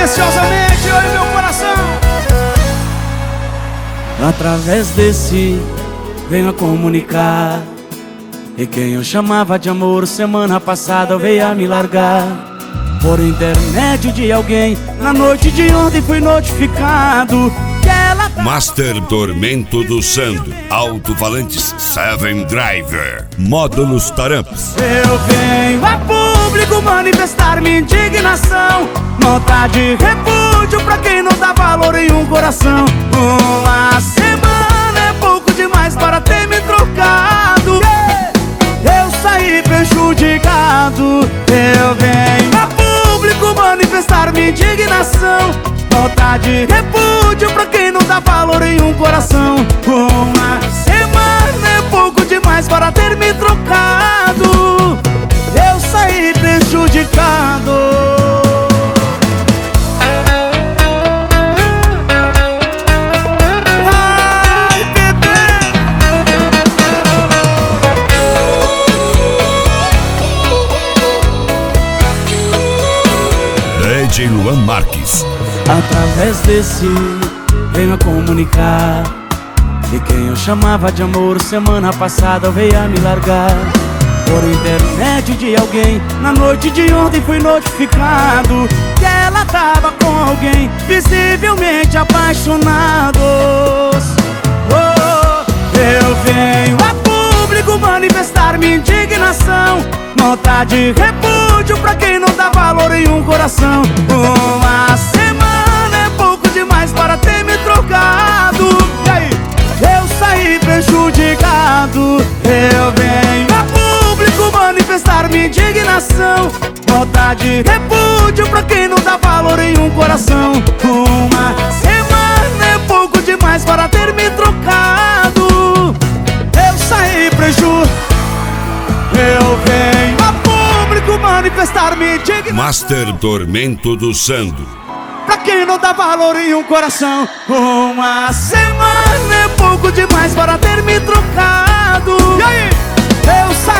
preciosamente, oi meu coração. Através desse venho a comunicar, e quem eu chamava de amor semana passada veio a me largar. Por intermédio de alguém, na noite de ontem fui notificado que ela Master Tormento do Sandro, alto-falantes 7 Driver, módulos Taramps. Eu venho a público manifestar minha indignação, nota de repúdio pra quem não dá valor em um coração. Uma semana é pouco demais para ter me trocado, eu saí prejudicado. Eu venho a público manifestar minha indignação, nota de repúdio pra quem não dá valor em um coração. Uma semana é pouco demais para ter me trocado, eu saí prejudicado. DJ Luan Marques. Através desse venho a comunicar, e quem eu chamava de amor semana passada veio a me largar. Por intermédio de alguém, na noite de ontem fui notificado que ela tava com alguém, visivelmente apaixonados. Eu venho a público manifestar minha indignação, nota de repúdio pra quem não dá valor em um coração. Uma semana é pouco demais para ter me trocado, e aí? Eu saí prejudicado. Eu venho a público manifestar minha indignação, nota de repúdio pra quem não dá valor em um coração. Uma semana é pouco demais para ter me trocado, eu saí prejudicado. Eu venho a público manifestar minha indignação, Master Tormento do Sandro, pra quem não dá valor em um coração. Uma semana é pouco demais para ter me trocado, e aí? Eu saí